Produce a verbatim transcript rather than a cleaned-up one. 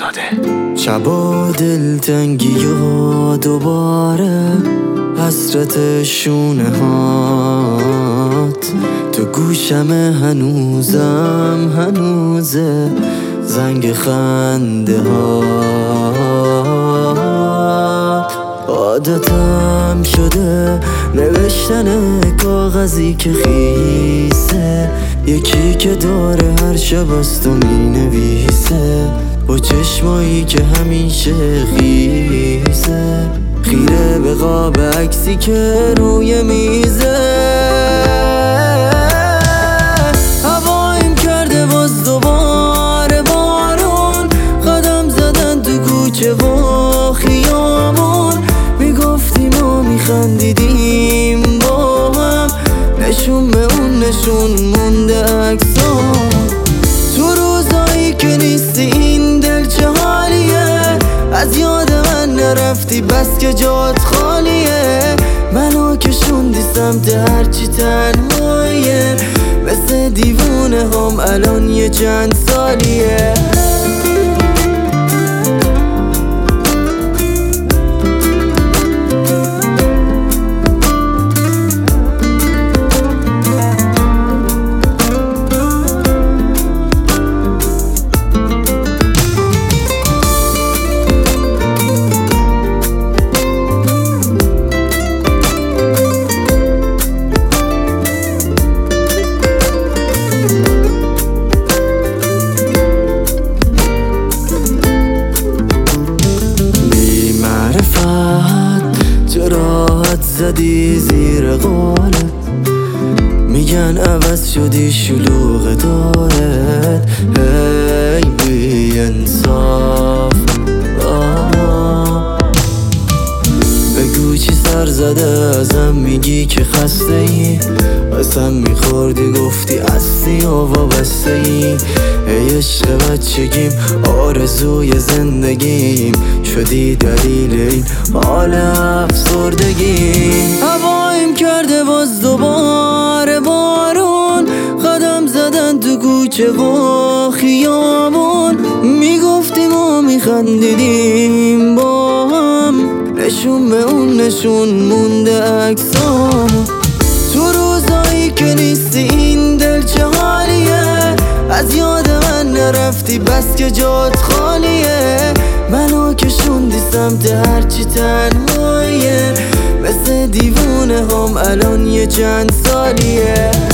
زاده. شبا دلتنگی و دوباره حسرت شونه هات تو گوشم هنوزم هنوزه زنگ خنده هات. عادتم شده نوشتن کاغذی که خیسه، یکی که داره هر شب از تو می نویسه، با چشمایی که همیشه خیسه، خیره به قاب عکسی که روی میزه. هوایم کرده باز دوباره بارون، قدم زدن تو کوچه و خیابون، میگفتیم و میخندیدیم با هم، نشون به اون نشون مونده عکسام. تو روزایی که نیستی این دل چه حالیه، از یاد من نرفتی بس که جات خالیه، منو کشوندی سمت هرچی تنهاییه، مثل دیوونه هم الان یه چند سالیه. راحت زدی زیر قولت، میگن عوض شدی شلوغ دارت، هی بی انصاف. بگو چی سر زده ازم میگی که خسته ای، قسم میخوردی گفتی هستی و وابسته ای، ای عشق بچگیم آرزوی زندگیم، شدی دلیل این حال افسردگی. هوایم کرده باز دوباره بارون، قدم زدن تو کوچه و خیابون، میگفتیم و میخندیدیم با هم، نشون به اون نشون مونده عکسام. تو روزایی که نیستی این دل چه حالیه، از یاد من نرفتی بس که جات خالیه، منو کشوندی سمت هرچی تنهاییه، مثل دیوونه هم الان یه چند سالیه.